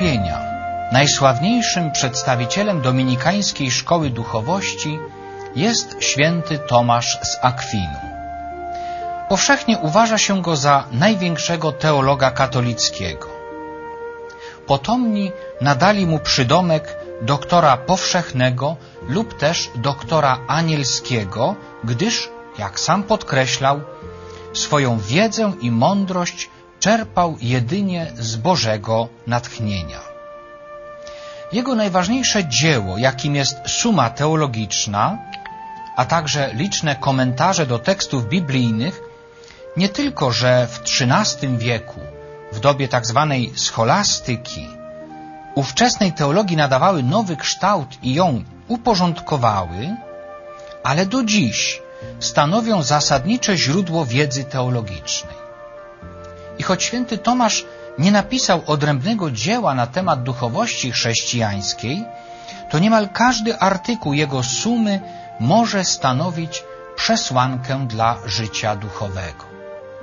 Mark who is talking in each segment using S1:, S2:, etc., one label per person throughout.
S1: Odkupienia najsławniejszym przedstawicielem dominikańskiej szkoły duchowości jest święty Tomasz z Akwinu. Powszechnie uważa się go za największego teologa katolickiego. Potomni nadali mu przydomek doktora powszechnego lub też doktora anielskiego, gdyż, jak sam podkreślał, swoją wiedzę i mądrość czerpał jedynie z Bożego natchnienia. Jego najważniejsze dzieło, jakim jest Summa Teologiczna, a także liczne komentarze do tekstów biblijnych, nie tylko, że w XIII wieku, w dobie tak zwanej scholastyki, ówczesnej teologii nadawały nowy kształt i ją uporządkowały, ale do dziś stanowią zasadnicze źródło wiedzy teologicznej. I choć święty Tomasz nie napisał odrębnego dzieła na temat duchowości chrześcijańskiej, to niemal każdy artykuł jego sumy może stanowić przesłankę dla życia duchowego.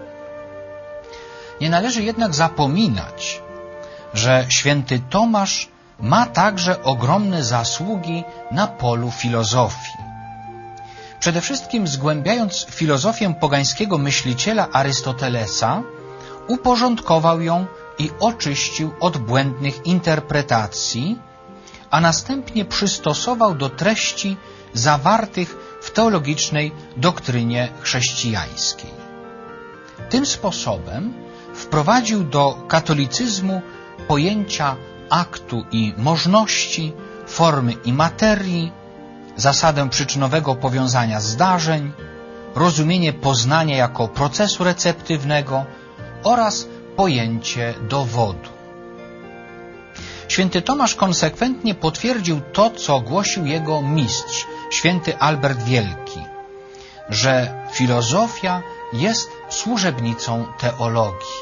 S1: Nie należy jednak zapominać, że święty Tomasz ma także ogromne zasługi na polu filozofii. Przede wszystkim zgłębiając filozofię pogańskiego myśliciela Arystotelesa, uporządkował ją i oczyścił od błędnych interpretacji, a następnie przystosował do treści zawartych w teologicznej doktrynie chrześcijańskiej. Tym sposobem wprowadził do katolicyzmu pojęcia aktu i możności, formy i materii, zasadę przyczynowego powiązania zdarzeń, rozumienie poznania jako procesu receptywnego oraz pojęcie dowodu. Święty Tomasz konsekwentnie potwierdził to, co głosił jego mistrz, święty Albert Wielki, że filozofia jest służebnicą teologii.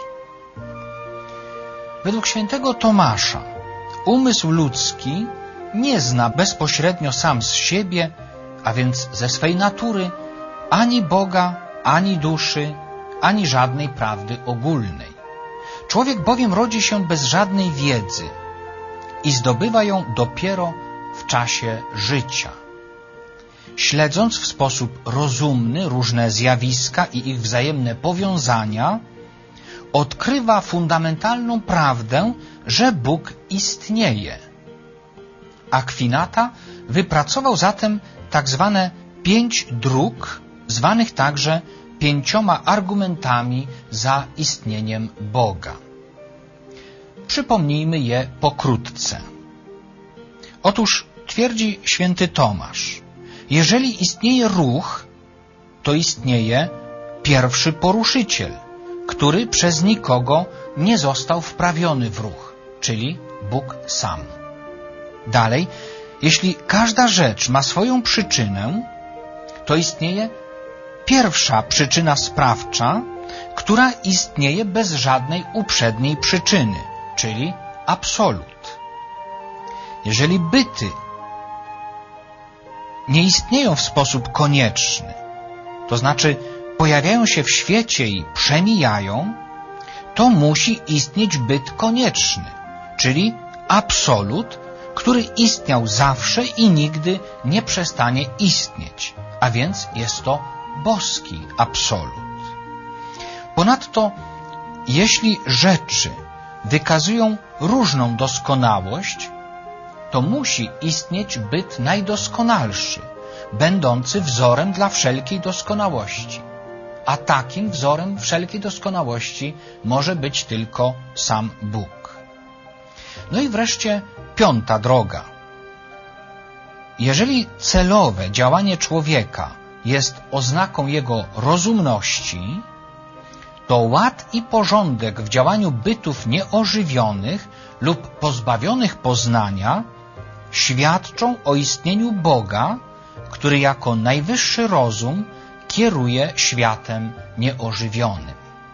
S1: Według świętego Tomasza umysł ludzki nie zna bezpośrednio sam z siebie, a więc ze swej natury, ani Boga, ani duszy, ani żadnej prawdy ogólnej. Człowiek bowiem rodzi się bez żadnej wiedzy i zdobywa ją dopiero w czasie życia. Śledząc w sposób rozumny różne zjawiska i ich wzajemne powiązania, odkrywa fundamentalną prawdę, że Bóg istnieje. Akwinata wypracował zatem tak zwane 5 dróg, zwanych także 5 argumentami za istnieniem Boga. Przypomnijmy je pokrótce. Otóż twierdzi święty Tomasz, jeżeli istnieje ruch, to istnieje pierwszy poruszyciel, który przez nikogo nie został wprawiony w ruch, czyli Bóg sam. Dalej, jeśli każda rzecz ma swoją przyczynę, to istnieje pierwsza przyczyna sprawcza, która istnieje bez żadnej uprzedniej przyczyny, czyli absolut. Jeżeli byty nie istnieją w sposób konieczny, to znaczy pojawiają się w świecie i przemijają, to musi istnieć byt konieczny, czyli absolut, który istniał zawsze i nigdy nie przestanie istnieć, a więc jest to boski absolut. Ponadto, jeśli rzeczy wykazują różną doskonałość, to musi istnieć byt najdoskonalszy, będący wzorem dla wszelkiej doskonałości. A takim wzorem wszelkiej doskonałości może być tylko sam Bóg. No i wreszcie 5. droga. Jeżeli celowe działanie człowieka jest oznaką jego rozumności, to ład i porządek w działaniu bytów nieożywionych lub pozbawionych poznania świadczą o istnieniu Boga, który jako najwyższy rozum kieruje światem nieożywionym.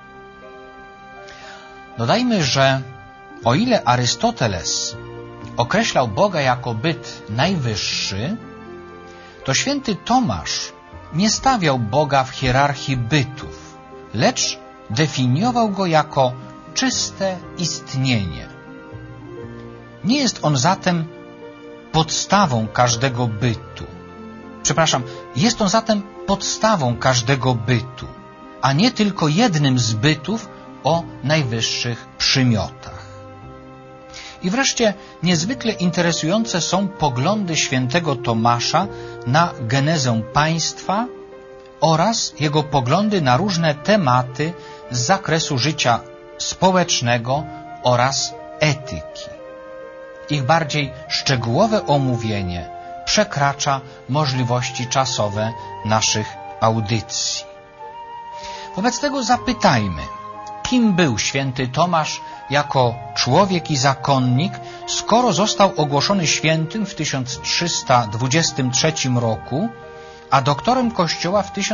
S1: Dodajmy, że o ile Arystoteles określał Boga jako byt najwyższy, to święty Tomasz nie stawiał Boga w hierarchii bytów, lecz definiował go jako czyste istnienie. Nie jest on zatem podstawą każdego bytu. Jest on zatem podstawą każdego bytu, a nie tylko jednym z bytów o najwyższych przymiotach. I wreszcie niezwykle interesujące są poglądy świętego Tomasza na genezę państwa oraz jego poglądy na różne tematy z zakresu życia społecznego oraz etyki. Ich bardziej szczegółowe omówienie przekracza możliwości czasowe naszych audycji. Wobec tego zapytajmy, kim był święty Tomasz jako człowiek i zakonnik, skoro został ogłoszony świętym w 1323 roku, a doktorem Kościoła w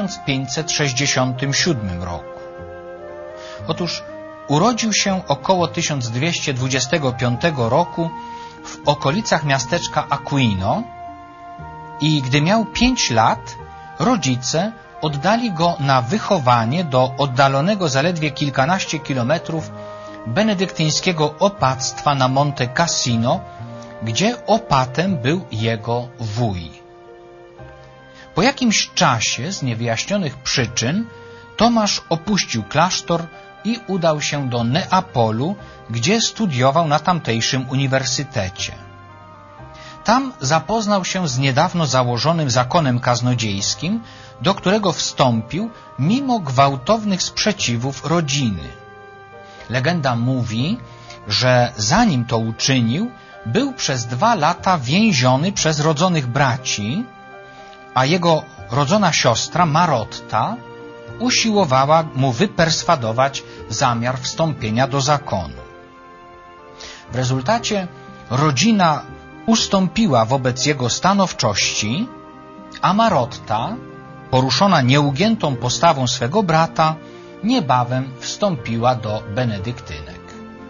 S1: 1567 roku. Otóż urodził się około 1225 roku w okolicach miasteczka Aquino i gdy miał 5 lat, rodzice oddali go na wychowanie do oddalonego zaledwie kilkanaście kilometrów benedyktyńskiego opactwa na Monte Cassino, gdzie opatem był jego wuj. Po jakimś czasie, z niewyjaśnionych przyczyn, Tomasz opuścił klasztor i udał się do Neapolu, gdzie studiował na tamtejszym uniwersytecie. Tam zapoznał się z niedawno założonym zakonem kaznodziejskim, do którego wstąpił mimo gwałtownych sprzeciwów rodziny. Legenda mówi, że zanim to uczynił, był przez 2 lata więziony przez rodzonych braci, a jego rodzona siostra Marotta usiłowała mu wyperswadować zamiar wstąpienia do zakonu. W rezultacie rodzina ustąpiła wobec jego stanowczości, a Marotta, poruszona nieugiętą postawą swego brata, niebawem wstąpiła do benedyktynek.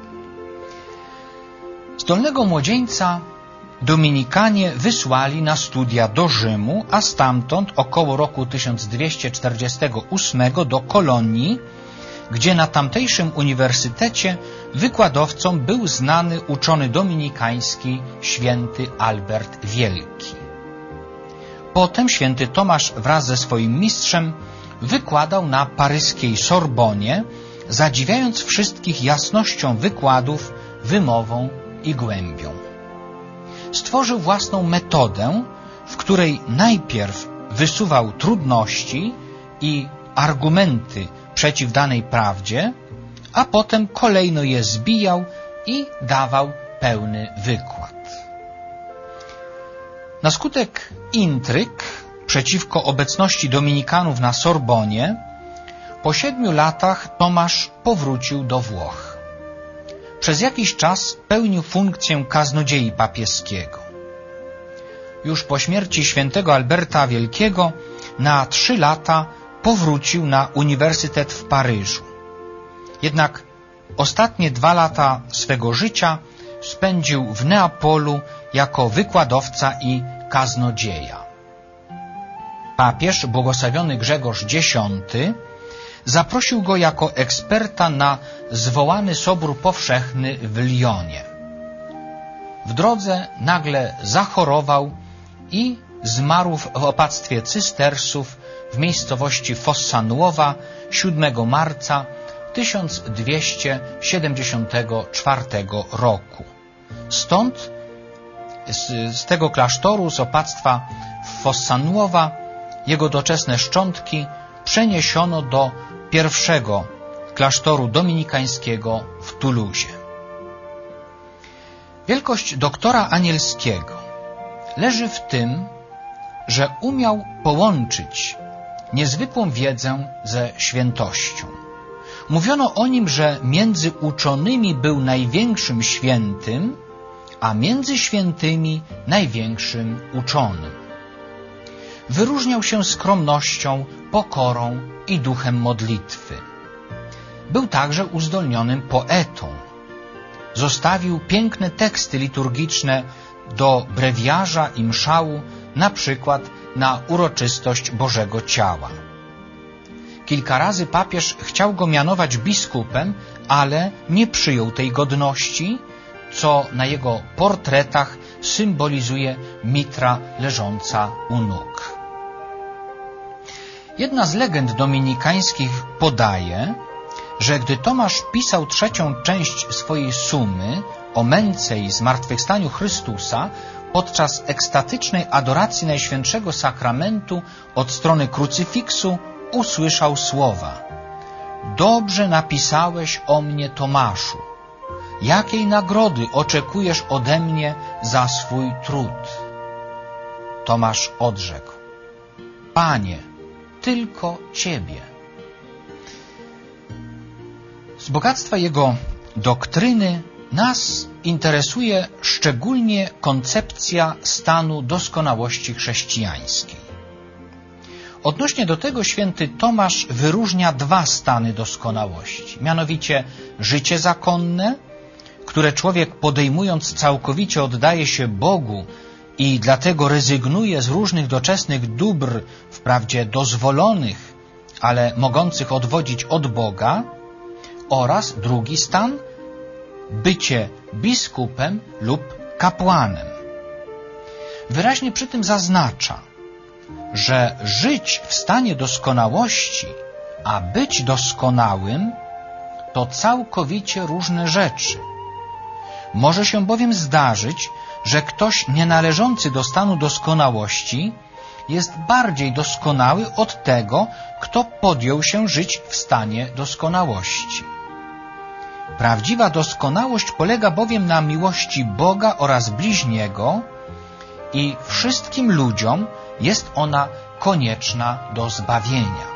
S1: Zdolnego młodzieńca Dominikanie wysłali na studia do Rzymu, a stamtąd około roku 1248 do Kolonii, gdzie na tamtejszym uniwersytecie wykładowcą był znany uczony dominikański święty Albert Wielki. Potem święty Tomasz wraz ze swoim mistrzem wykładał na paryskiej Sorbonie, zadziwiając wszystkich jasnością wykładów, wymową i głębią. Stworzył własną metodę, w której najpierw wysuwał trudności i argumenty przeciw danej prawdzie, a potem kolejno je zbijał i dawał pełny wykład. Na skutek intryg przeciwko obecności dominikanów na Sorbonie, po 7 latach Tomasz powrócił do Włoch. Przez jakiś czas pełnił funkcję kaznodziei papieskiego. Już po śmierci świętego Alberta Wielkiego na 3 lata powrócił na uniwersytet w Paryżu. Jednak ostatnie 2 lata swego życia spędził w Neapolu jako wykładowca i kaznodzieja. Papież błogosławiony Grzegorz X zaprosił go jako eksperta na zwołany Sobór Powszechny w Lyonie. W drodze nagle zachorował i zmarł w opactwie cystersów w miejscowości Fossa Nuova 7 marca 1274 roku. Stąd, z tego klasztoru, z opactwa Fossa Nuova, jego doczesne szczątki przeniesiono do pierwszego klasztoru dominikańskiego w Toulouse. Wielkość doktora Anielskiego leży w tym, że umiał połączyć niezwykłą wiedzę ze świętością. Mówiono o nim, że między uczonymi był największym świętym, a między świętymi największym uczonym. Wyróżniał się skromnością, pokorą i duchem modlitwy. Był także uzdolnionym poetą. Zostawił piękne teksty liturgiczne do brewiarza i mszału, na przykład na uroczystość Bożego Ciała. Kilka razy papież chciał go mianować biskupem, ale nie przyjął tej godności co na jego portretach symbolizuje mitra leżąca u nóg. Jedna z legend dominikańskich podaje, że gdy Tomasz pisał 3. część swojej sumy o męce i zmartwychwstaniu Chrystusa, podczas ekstatycznej adoracji Najświętszego Sakramentu od strony krucyfiksu usłyszał słowa: dobrze napisałeś o mnie, Tomaszu. Jakiej nagrody oczekujesz ode mnie za swój trud? Tomasz odrzekł: Panie, tylko Ciebie. Z bogactwa jego doktryny nas interesuje szczególnie koncepcja stanu doskonałości chrześcijańskiej. Odnośnie do tego święty Tomasz wyróżnia 2 stany doskonałości, mianowicie życie zakonne, które człowiek podejmując całkowicie oddaje się Bogu i dlatego rezygnuje z różnych doczesnych dóbr, wprawdzie dozwolonych, ale mogących odwodzić od Boga, oraz drugi stan, bycie biskupem lub kapłanem. Wyraźnie przy tym zaznacza, że żyć w stanie doskonałości, a być doskonałym, to całkowicie różne rzeczy. Może się bowiem zdarzyć, że ktoś nienależący do stanu doskonałości jest bardziej doskonały od tego, kto podjął się żyć w stanie doskonałości. Prawdziwa doskonałość polega bowiem na miłości Boga oraz bliźniego i wszystkim ludziom jest ona konieczna do zbawienia.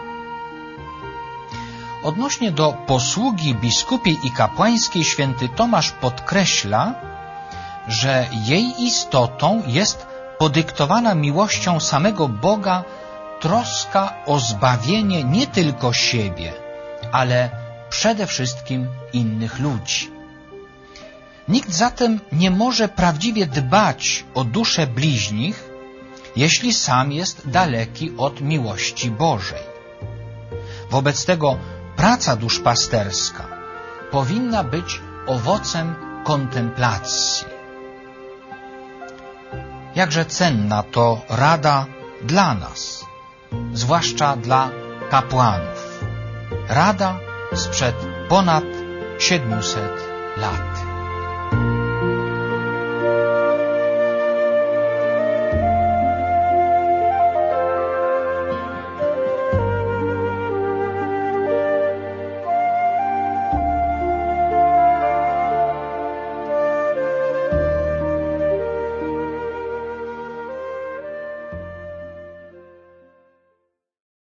S1: Odnośnie do posługi biskupiej i kapłańskiej święty Tomasz podkreśla, że jej istotą jest podyktowana miłością samego Boga troska o zbawienie nie tylko siebie, ale przede wszystkim innych ludzi. Nikt zatem nie może prawdziwie dbać o duszę bliźnich, jeśli sam jest daleki od miłości Bożej. Wobec tego praca duszpasterska powinna być owocem kontemplacji. Jakże cenna to rada dla nas, zwłaszcza dla kapłanów. Rada sprzed ponad 700 lat.